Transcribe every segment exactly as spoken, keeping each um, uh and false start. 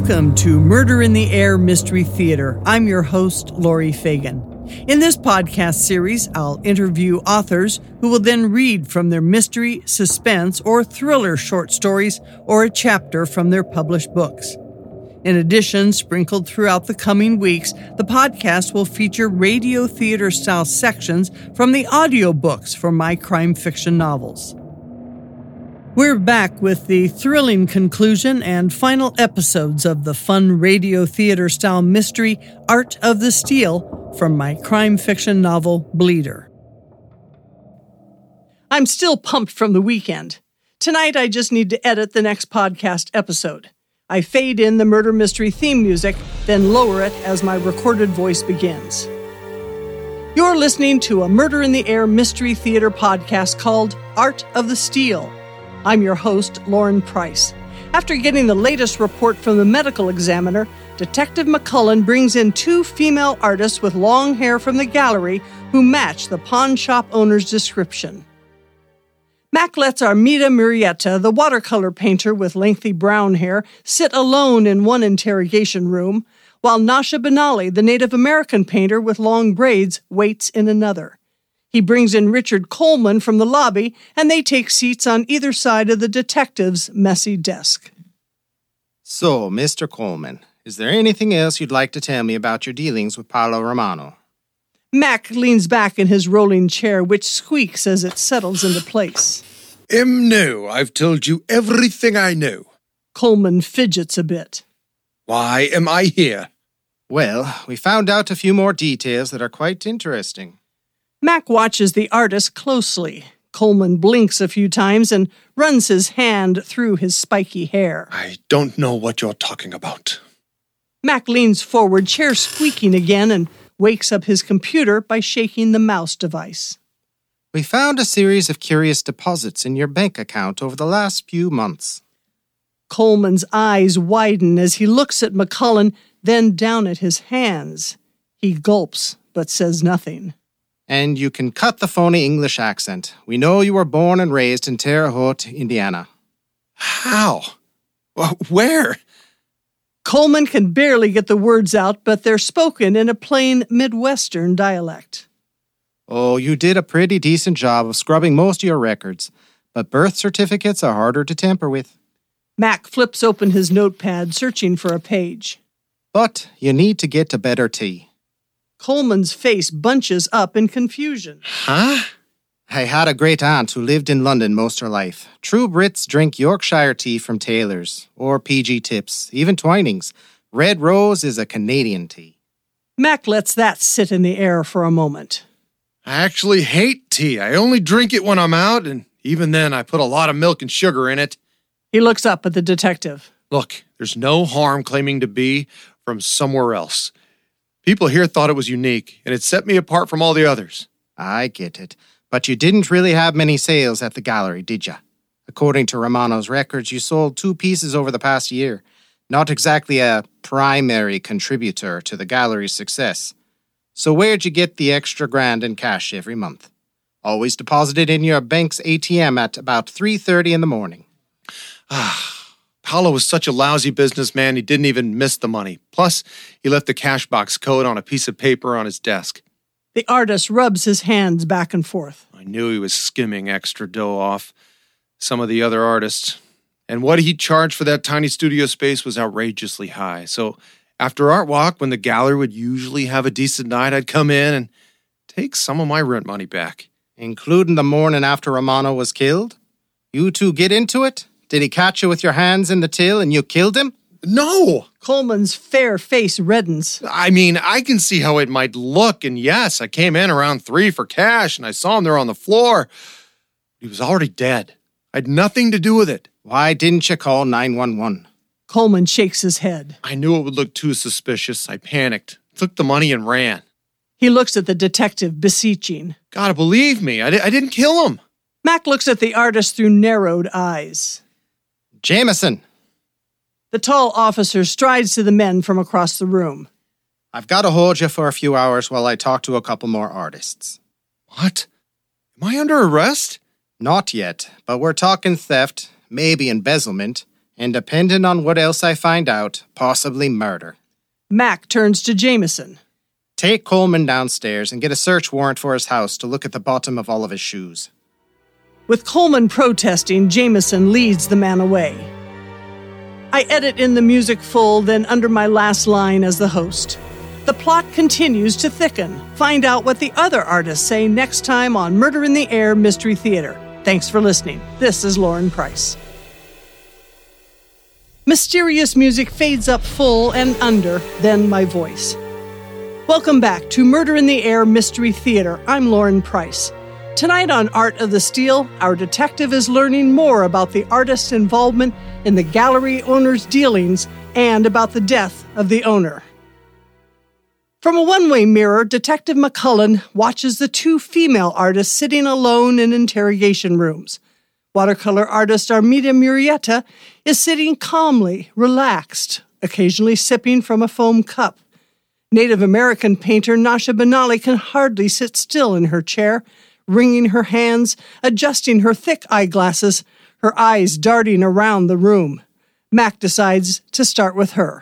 Welcome to Murder in the Air Mystery Theater. I'm your host, Lori Fagan. In this podcast series, I'll interview authors who will then read from their mystery, suspense, or thriller short stories or a chapter from their published books. In addition, sprinkled throughout the coming weeks, the podcast will feature radio theater-style sections from the audiobooks for my crime fiction novels. We're back with the thrilling conclusion and final episodes of the fun radio theater-style mystery Art of the Steal from my crime fiction novel Bleeder. I'm still pumped from the weekend. Tonight I just need to edit the next podcast episode. I fade in the murder mystery theme music, then lower it as my recorded voice begins. You're listening to a Murder in the Air mystery theater podcast called Art of the Steal. I'm your host, Lauren Price. After getting the latest report from the medical examiner, Detective McCullen brings in two female artists with long hair from the gallery who match the pawn shop owner's description. Mac lets Armida Murrieta, the watercolor painter with lengthy brown hair, sit alone in one interrogation room, while Nasha Benali, the Native American painter with long braids, waits in another. He brings in Richard Coleman from the lobby, and they take seats on either side of the detective's messy desk. So, Mister Coleman, is there anything else you'd like to tell me about your dealings with Paolo Romano? Mac leans back in his rolling chair, which squeaks as it settles into place. Em no, I've told you everything I know. Coleman fidgets a bit. Why am I here? Well, we found out a few more details that are quite interesting. Mac watches the artist closely. Coleman blinks a few times and runs his hand through his spiky hair. I don't know what you're talking about. Mac leans forward, chair squeaking again, and wakes up his computer by shaking the mouse device. We found a series of curious deposits in your bank account over the last few months. Coleman's eyes widen as he looks at McCullen, then down at his hands. He gulps, but says nothing. And you can cut the phony English accent. We know you were born and raised in Terre Haute, Indiana. How? Where? Coleman can barely get the words out, but they're spoken in a plain Midwestern dialect. Oh, you did a pretty decent job of scrubbing most of your records, but birth certificates are harder to tamper with. Mac flips open his notepad, searching for a page. But you need to get to better tea. Coleman's face bunches up in confusion. Huh? I had a great aunt who lived in London most her life. True Brits drink Yorkshire tea from Taylor's, or P G Tips, even Twinings. Red Rose is a Canadian tea. Mac lets that sit in the air for a moment. I actually hate tea. I only drink it when I'm out, and even then I put a lot of milk and sugar in it. He looks up at the detective. Look, there's no harm claiming to be from somewhere else. People here thought it was unique, and it set me apart from all the others. I get it. But you didn't really have many sales at the gallery, did you? According to Romano's records, you sold two pieces over the past year. Not exactly a primary contributor to the gallery's success. So where'd you get the extra grand in cash every month? Always deposited in your bank's A T M at about three thirty in the morning. Ah. Paolo was such a lousy businessman, he didn't even miss the money. Plus, he left the cash box code on a piece of paper on his desk. The artist rubs his hands back and forth. I knew he was skimming extra dough off some of the other artists. And what he charged for that tiny studio space was outrageously high. So after Art Walk, when the gallery would usually have a decent night, I'd come in and take some of my rent money back. Including the morning after Romano was killed? You two get into it? Did he catch you with your hands in the till and you killed him? No! Coleman's fair face reddens. I mean, I can see how it might look, and yes, I came in around three for cash, and I saw him there on the floor. He was already dead. I had nothing to do with it. Why didn't you call nine one one? Coleman shakes his head. I knew it would look too suspicious. I panicked, took the money, and ran. He looks at the detective, beseeching. Gotta believe me, I, di- I didn't kill him. Mac looks at the artist through narrowed eyes. Jameson! The tall officer strides to the men from across the room. I've got to hold you for a few hours while I talk to a couple more artists. What? Am I under arrest? Not yet, but we're talking theft, maybe embezzlement, And depending on what else I find out, possibly murder. Mac turns to Jameson. Take Coleman downstairs and get a search warrant for his house to look at the bottom of all of his shoes. With Coleman protesting, Jameson leads the man away. I edit in the music full, then under my last line as the host. The plot continues to thicken. Find out what the other artists say next time on Murder in the Air Mystery Theater. Thanks for listening. This is Lauren Price. Mysterious music fades up full and under, then my voice. Welcome back to Murder in the Air Mystery Theater. I'm Lauren Price. Tonight on Art of the Steal, our detective is learning more about the artist's involvement in the gallery owner's dealings and about the death of the owner. From a one-way mirror, Detective McCullen watches the two female artists sitting alone in interrogation rooms. Watercolor artist Armida Murrieta is sitting calmly, relaxed, occasionally sipping from a foam cup. Native American painter Nasha Benali can hardly sit still in her chair, wringing her hands, adjusting her thick eyeglasses, her eyes darting around the room. Mac decides to start with her.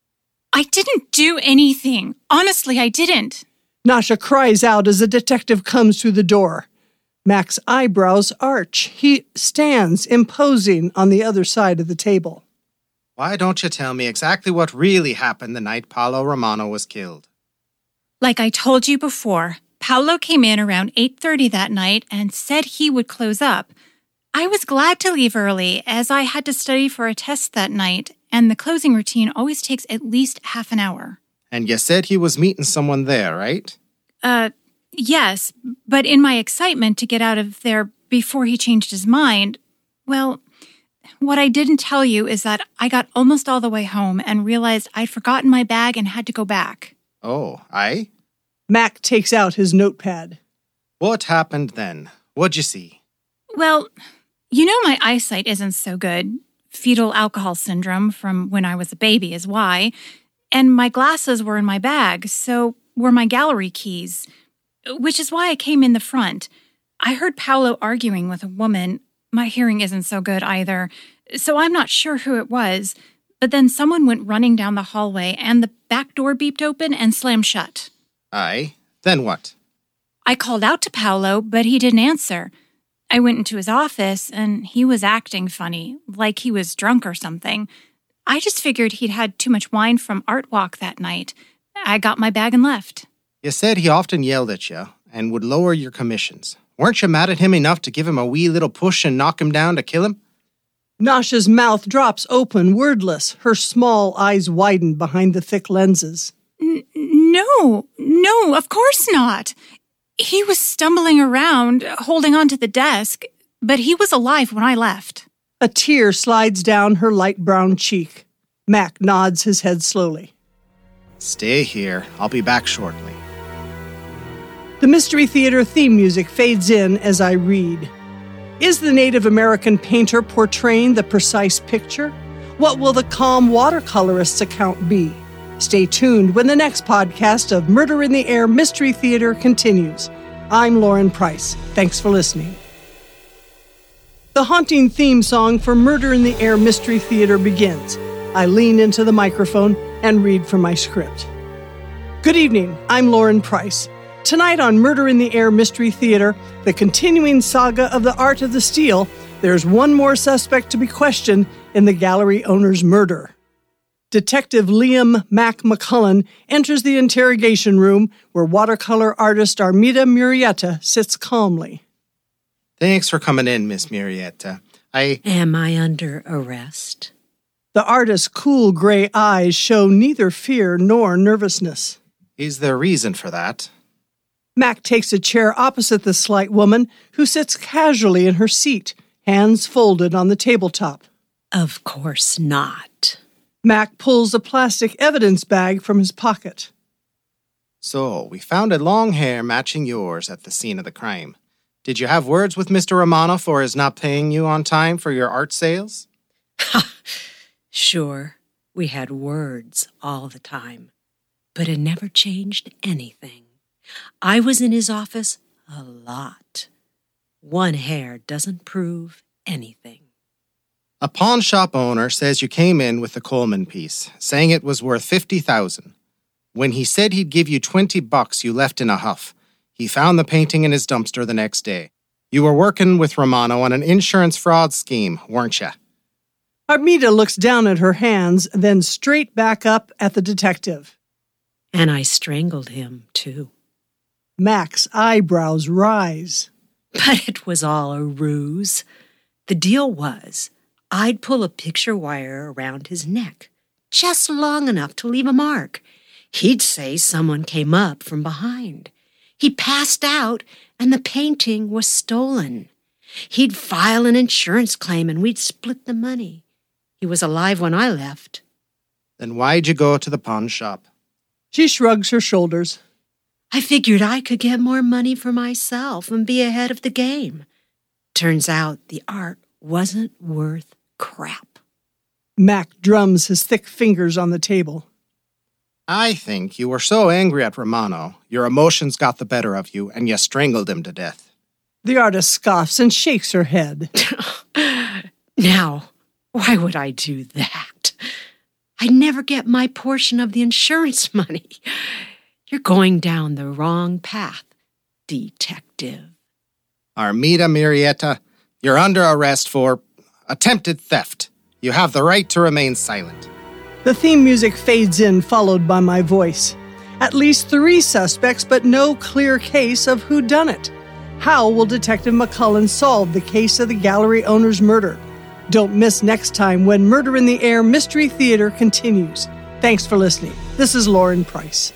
I didn't do anything. Honestly, I didn't. Nasha cries out as the detective comes through the door. Mac's eyebrows arch. He stands, imposing, on the other side of the table. Why don't you tell me exactly what really happened the night Paolo Romano was killed? Like I told you before, Paolo came in around eight thirty that night and said he would close up. I was glad to leave early, as I had to study for a test that night, and the closing routine always takes at least half an hour. And you said he was meeting someone there, right? Uh, yes, but in my excitement to get out of there before he changed his mind, well, what I didn't tell you is that I got almost all the way home and realized I'd forgotten my bag and had to go back. Oh, aye? Mac takes out his notepad. What happened then? What'd you see? Well, you know my eyesight isn't so good. Fetal alcohol syndrome from when I was a baby is why. And my glasses were in my bag, so were my gallery keys, which is why I came in the front. I heard Paolo arguing with a woman. My hearing isn't so good either, so I'm not sure who it was. But then someone went running down the hallway, and the back door beeped open and slammed shut. Aye. Then what? I called out to Paolo, but he didn't answer. I went into his office, and he was acting funny, like he was drunk or something. I just figured he'd had too much wine from Art Walk that night. I got my bag and left. You said he often yelled at you and would lower your commissions. Weren't you mad at him enough to give him a wee little push and knock him down to kill him? Nasha's mouth drops open, wordless, her small eyes widened behind the thick lenses. N- no, no, of course not. He was stumbling around, holding onto the desk, but he was alive when I left. A tear slides down her light brown cheek. Mac nods his head slowly. Stay here. I'll be back shortly. The Mystery Theater theme music fades in as I read. Is the Native American painter portraying the precise picture? What will the calm watercolorist's account be? Stay tuned when the next podcast of Murder in the Air Mystery Theater continues. I'm Lauren Price. Thanks for listening. The haunting theme song for Murder in the Air Mystery Theater begins. I lean into the microphone and read from my script. Good evening. I'm Lauren Price. Tonight on Murder in the Air Mystery Theater, the continuing saga of the Art of the Steal, there's one more suspect to be questioned in the gallery owner's murder. Detective Liam Mac McCullen enters the interrogation room where watercolor artist Armida Murrieta sits calmly. Thanks for coming in, Miss Murrieta. I... Am I under arrest? The artist's cool gray eyes show neither fear nor nervousness. Is there reason for that? Mac takes a chair opposite the slight woman, who sits casually in her seat, hands folded on the tabletop. Of course not. Mac pulls a plastic evidence bag from his pocket. So, we found a long hair matching yours at the scene of the crime. Did you have words with Mister Romano for his not paying you on time for your art sales? Ha! Sure, we had words all the time, but it never changed anything. I was in his office a lot. One hair doesn't prove anything. A pawn shop owner says you came in with the Coleman piece, saying it was worth fifty thousand dollars. When he said he'd give you twenty bucks, you left in a huff. He found the painting in his dumpster the next day. You were working with Romano on an insurance fraud scheme, weren't you? Armida looks down at her hands, then straight back up at the detective. And I strangled him, too. Mac's eyebrows rise. But it was all a ruse. The deal was, I'd pull a picture wire around his neck, just long enough to leave a mark. He'd say someone came up from behind. He passed out, and the painting was stolen. He'd file an insurance claim, and we'd split the money. He was alive when I left. Then why'd you go to the pawn shop? She shrugs her shoulders. I figured I could get more money for myself and be ahead of the game. Turns out the art wasn't worth crap. Mac drums his thick fingers on the table. I think you were so angry at Romano, your emotions got the better of you, and you strangled him to death. The artist scoffs and shakes her head. Now, why would I do that? I never get my portion of the insurance money. You're going down the wrong path, detective. Armida Murrieta, you're under arrest for attempted theft. You have the right to remain silent. The theme music fades in, followed by my voice. At least three suspects, but no clear case of who done it. How will Detective McCullen solve the case of the gallery owner's murder? Don't miss next time when Murder in the Air Mystery Theater continues. Thanks for listening. This is Lauren Price.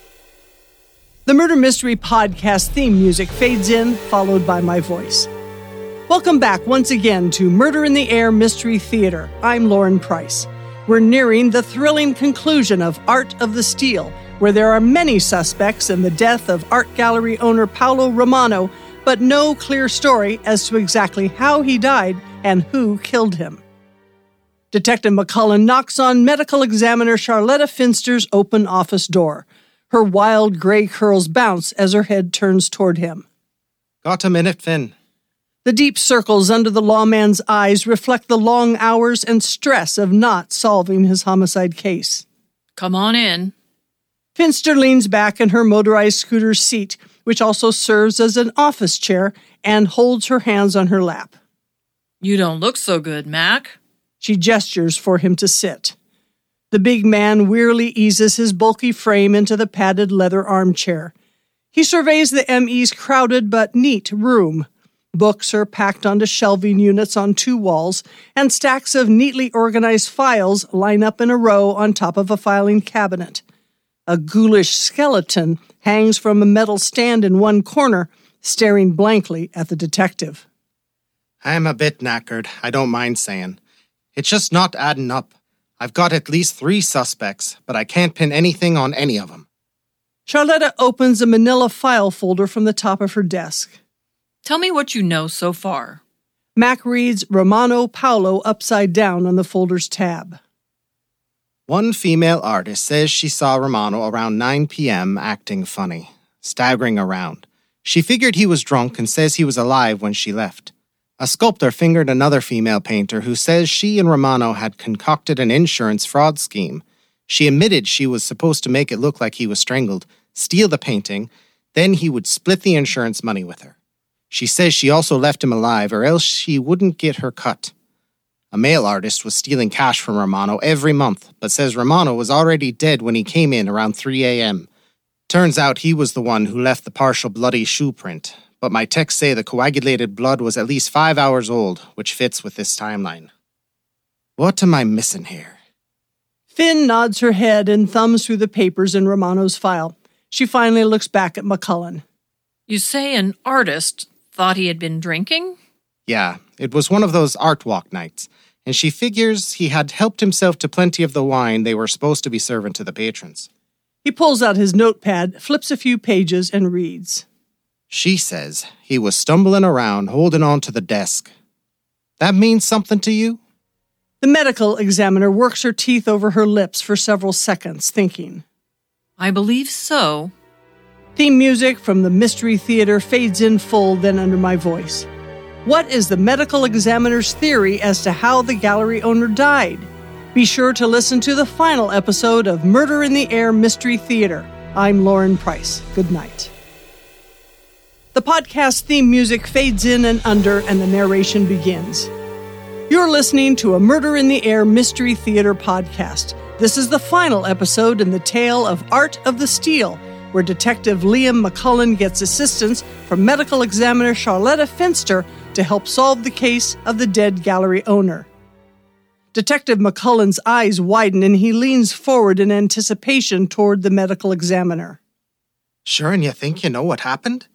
The Murder Mystery Podcast theme music fades in, followed by my voice. Welcome back once again to Murder in the Air Mystery Theater. I'm Lauren Price. We're nearing the thrilling conclusion of Art of the Steal, where there are many suspects in the death of art gallery owner Paolo Romano, but no clear story as to exactly how he died and who killed him. Detective McCullen knocks on medical examiner Charlotta Finster's open office door. Her wild gray curls bounce as her head turns toward him. Got a minute, Finn? The deep circles under the lawman's eyes reflect the long hours and stress of not solving his homicide case. Come on in. Finster leans back in her motorized scooter seat, which also serves as an office chair, and holds her hands on her lap. You don't look so good, Mac. She gestures for him to sit. The big man wearily eases his bulky frame into the padded leather armchair. He surveys the M E's crowded but neat room. Books are packed onto shelving units on two walls, and stacks of neatly organized files line up in a row on top of a filing cabinet. A ghoulish skeleton hangs from a metal stand in one corner, staring blankly at the detective. I'm a bit knackered, I don't mind saying. It's just not adding up. I've got at least three suspects, but I can't pin anything on any of them. Charlotta opens a manila file folder from the top of her desk. Tell me what you know so far. Mac reads Romano Paolo upside down on the folder's tab. One female artist says she saw Romano around nine p.m. acting funny, staggering around. She figured he was drunk and says he was alive when she left. A sculptor fingered another female painter who says she and Romano had concocted an insurance fraud scheme. She admitted she was supposed to make it look like he was strangled, steal the painting, then he would split the insurance money with her. She says she also left him alive or else she wouldn't get her cut. A male artist was stealing cash from Romano every month, but says Romano was already dead when he came in around three a.m. Turns out he was the one who left the partial bloody shoe print, but my texts say the coagulated blood was at least five hours old, which fits with this timeline. What am I missing here? Finn nods her head and thumbs through the papers in Romano's file. She finally looks back at McCullen. You say an artist thought he had been drinking? Yeah, it was one of those art walk nights, and she figures he had helped himself to plenty of the wine they were supposed to be serving to the patrons. He pulls out his notepad, flips a few pages, and reads. She says he was stumbling around, holding on to the desk. That means something to you? The medical examiner works her teeth over her lips for several seconds, thinking. I believe so. Theme music from the Mystery Theater fades in full, then under my voice. What is the medical examiner's theory as to how the gallery owner died? Be sure to listen to the final episode of Murder in the Air Mystery Theater. I'm Lauren Price. Good night. The podcast theme music fades in and under, and the narration begins. You're listening to a Murder in the Air Mystery Theater podcast. This is the final episode in the tale of Art of the Steal, where Detective Liam McCullen gets assistance from medical examiner Charlotta Finster to help solve the case of the dead gallery owner. Detective McCullen's eyes widen and he leans forward in anticipation toward the medical examiner. Sure, and you think you know what happened?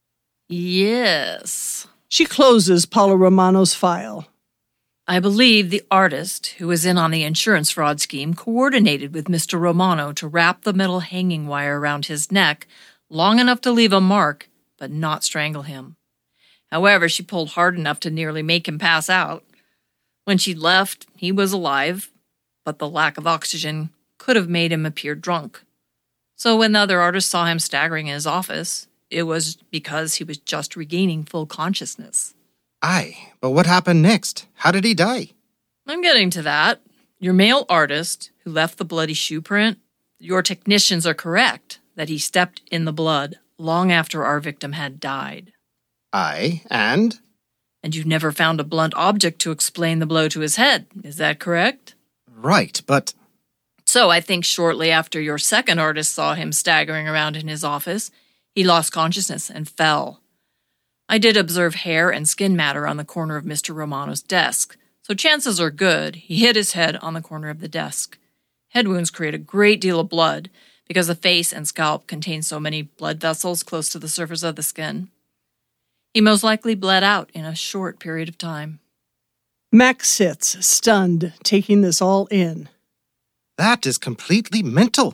Yes. She closes Paulo Romano's file. I believe the artist who was in on the insurance fraud scheme coordinated with Mister Romano to wrap the metal hanging wire around his neck long enough to leave a mark, but not strangle him. However, she pulled hard enough to nearly make him pass out. When she left, he was alive, but the lack of oxygen could have made him appear drunk. So when the other artist saw him staggering in his office, it was because he was just regaining full consciousness. Aye, but what happened next? How did he die? I'm getting to that. Your male artist, who left the bloody shoe print, your technicians are correct that he stepped in the blood long after our victim had died. Aye, and? And you've never found a blunt object to explain the blow to his head, is that correct? Right, but... So I think shortly after your second artist saw him staggering around in his office, he lost consciousness and fell. I did observe hair and skin matter on the corner of Mister Romano's desk, so chances are good he hit his head on the corner of the desk. Head wounds create a great deal of blood because the face and scalp contain so many blood vessels close to the surface of the skin. He most likely bled out in a short period of time. Max sits, stunned, taking this all in. That is completely mental.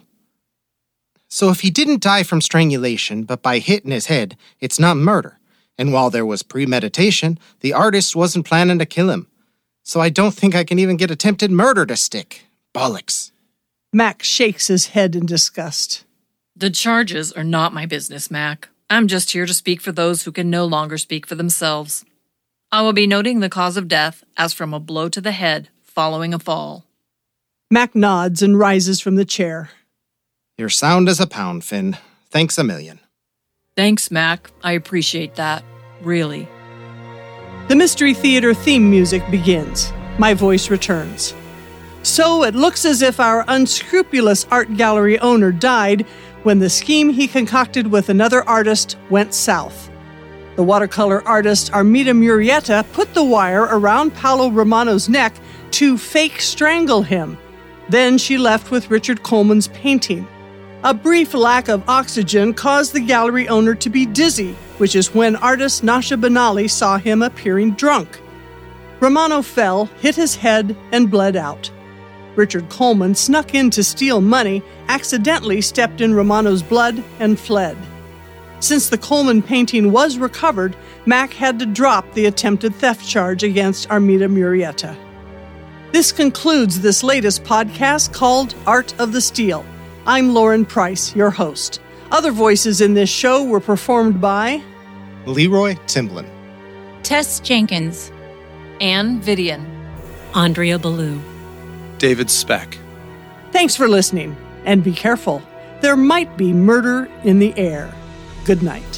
So if he didn't die from strangulation, but by hitting his head, it's not murder. And while there was premeditation, the artist wasn't planning to kill him. So I don't think I can even get attempted murder to stick. Bollocks. Max shakes his head in disgust. The charges are not my business, Mac. I'm just here to speak for those who can no longer speak for themselves. I will be noting the cause of death as from a blow to the head following a fall. Mac nods and rises from the chair. You're sound as a pound, Finn. Thanks a million. Thanks, Mac. I appreciate that. Really. The Mystery Theater theme music begins. My voice returns. So it looks as if our unscrupulous art gallery owner died when the scheme he concocted with another artist went south. The watercolor artist Armida Murrieta put the wire around Paulo Romano's neck to fake strangle him. Then she left with Richard Coleman's painting. A brief lack of oxygen caused the gallery owner to be dizzy, which is when artist Nasha Benali saw him appearing drunk. Romano fell, hit his head, and bled out. Richard Coleman snuck in to steal money, accidentally stepped in Romano's blood, and fled. Since the Coleman painting was recovered, Mac had to drop the attempted theft charge against Armida Murrieta. This concludes this latest podcast called Art of the Steal. I'm Lauren Price, your host. Other voices in this show were performed by Leroy Timblin, Tess Jenkins, Anne Vidian, Andrea Ballou, David Speck. Thanks for listening, and be careful. There might be murder in the air. Good night.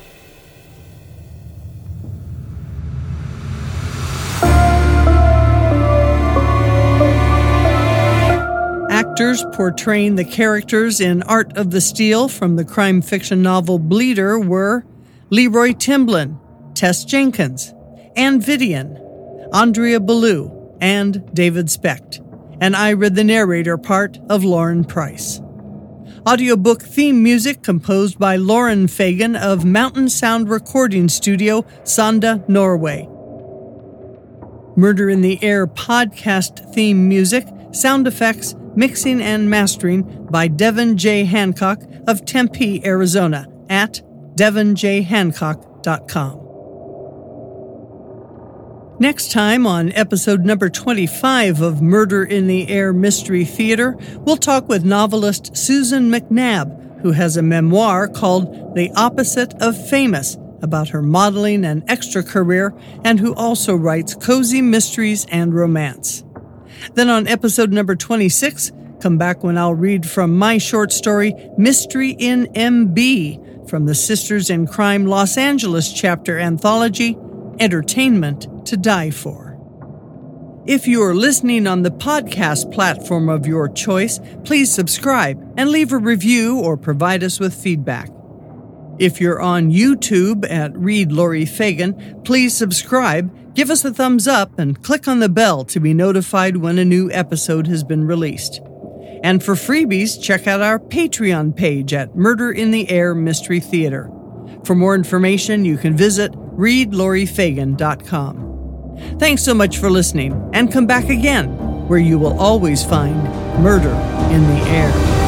Actors portraying the characters in Art of the Steal from the crime fiction novel Bleeder were Leroy Timblin, Tess Jenkins, Anne Vidian, Andrea Ballou, and David Specht. And I read the narrator part of Lauren Price. Audiobook theme music composed by Lauren Fagan of Mountain Sound Recording Studio, Sonda, Norway. Murder in the Air podcast theme music, sound effects, mixing and mastering by Devin J. Hancock of Tempe, Arizona at devin j hancock dot com. Next time on episode number twenty-five of Murder in the Air Mystery Theater, we'll talk with novelist Susan McNabb, who has a memoir called The Opposite of Famous, about her modeling and extra career, and who also writes cozy mysteries and romance. Then on episode number twenty-six, come back when I'll read from my short story, Mystery in M B, from the Sisters in Crime Los Angeles chapter anthology, Entertainment to Die For. If you're listening on the podcast platform of your choice, please subscribe and leave a review or provide us with feedback. If you're on YouTube at Read Lori Fagan, please subscribe, give us a thumbs up, and click on the bell to be notified when a new episode has been released. And for freebies, check out our Patreon page at Murder in the Air Mystery Theater. For more information, you can visit read lori fagan dot com. Thanks so much for listening, and come back again, where you will always find Murder in the Air.